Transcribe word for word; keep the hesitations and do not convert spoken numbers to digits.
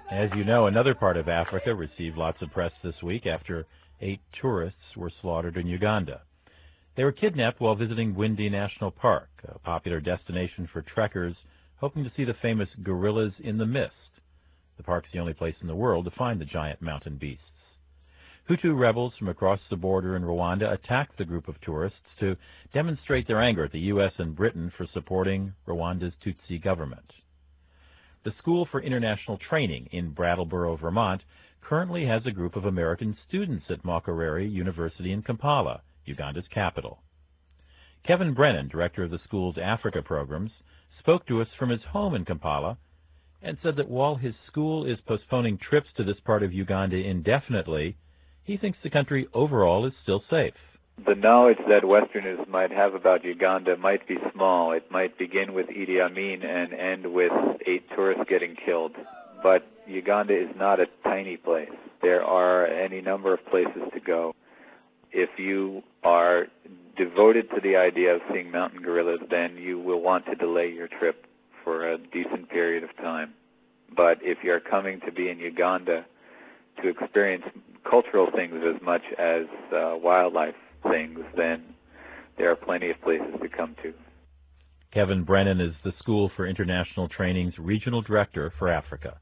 As you know, another part of Africa received lots of press this week after eight tourists were slaughtered in Uganda. They were kidnapped while visiting Windi National Park, a popular destination for trekkers hoping to see the famous gorillas in the mist. The park's the only place in the world to find the giant mountain beasts. Hutu rebels from across the border in Rwanda attacked the group of tourists to demonstrate their anger at the U S and Britain for supporting Rwanda's Tutsi government. The School for International Training in Brattleboro, Vermont, currently has a group of American students at Makerere University in Kampala, Uganda's capital. Kevin Brennan, director of the school's Africa programs, spoke to us from his home in Kampala and said that while his school is postponing trips to this part of Uganda indefinitely, he thinks the country overall is still safe. The knowledge that Westerners might have about Uganda might be small. It might begin with Idi Amin and end with eight tourists getting killed. But Uganda is not a tiny place. There are any number of places to go. If you are devoted to the idea of seeing mountain gorillas, then you will want to delay your trip for a decent period of time. But if you're coming to be in Uganda to experience cultural things as much as uh, wildlife things, then there are plenty of places to come to. Kevin Brennan is the School for International Training's Regional Director for Africa.